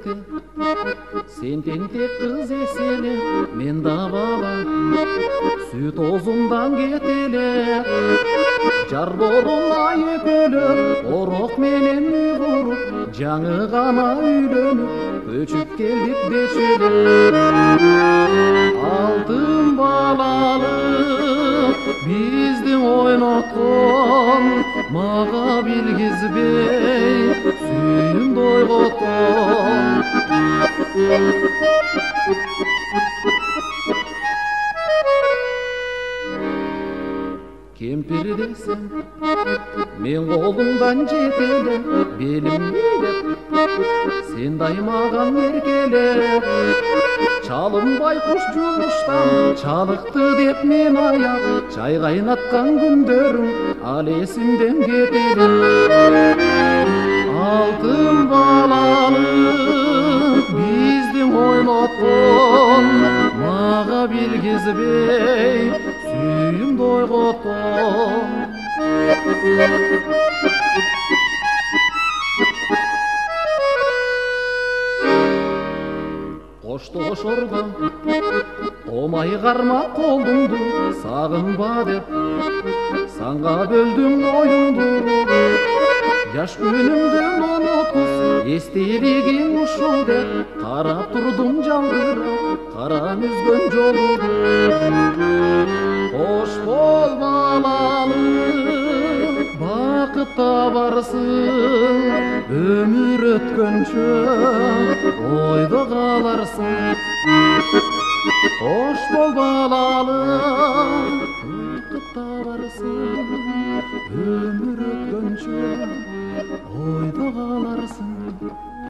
кетті. Сен тентек қыз еселе, мен да бала, сүт озундан кетеле. Жар болуна екөлі, ороқ менен үй құруп, жаңы ғана үйлөнүп, көчүп келдик дечеле. Алтын балалым, биздин ойноткон, мага билгизбей, сүйүмдү ойготкон. Кемпир десем, мен колуңдан жетеле, белим бийлеп, сен даймаган эркеле. Чалым байкуш жумуштан чалыкты деп мен аяп, чай кайнаткан күндөрүм ал эсимден кетеле. Алтын балалым, биздин ойноткон, мага билгизбей, сүйүмдү ойготкон. Коштошордо томай кармап колуңду, сагынба деп санга бөлдүм оюңду. Жаш күнүмдүн унуткуз эстелигиң ушул деп карап турдум жалгырап кара мүзгөн жолуңду. Кош бол балалым, бакыт табарсың, өмүр өткөнчө ойдо каларсың. Кош бол балалым, бакыт табарсың, өмүр өткөнчө ойдо каларсың.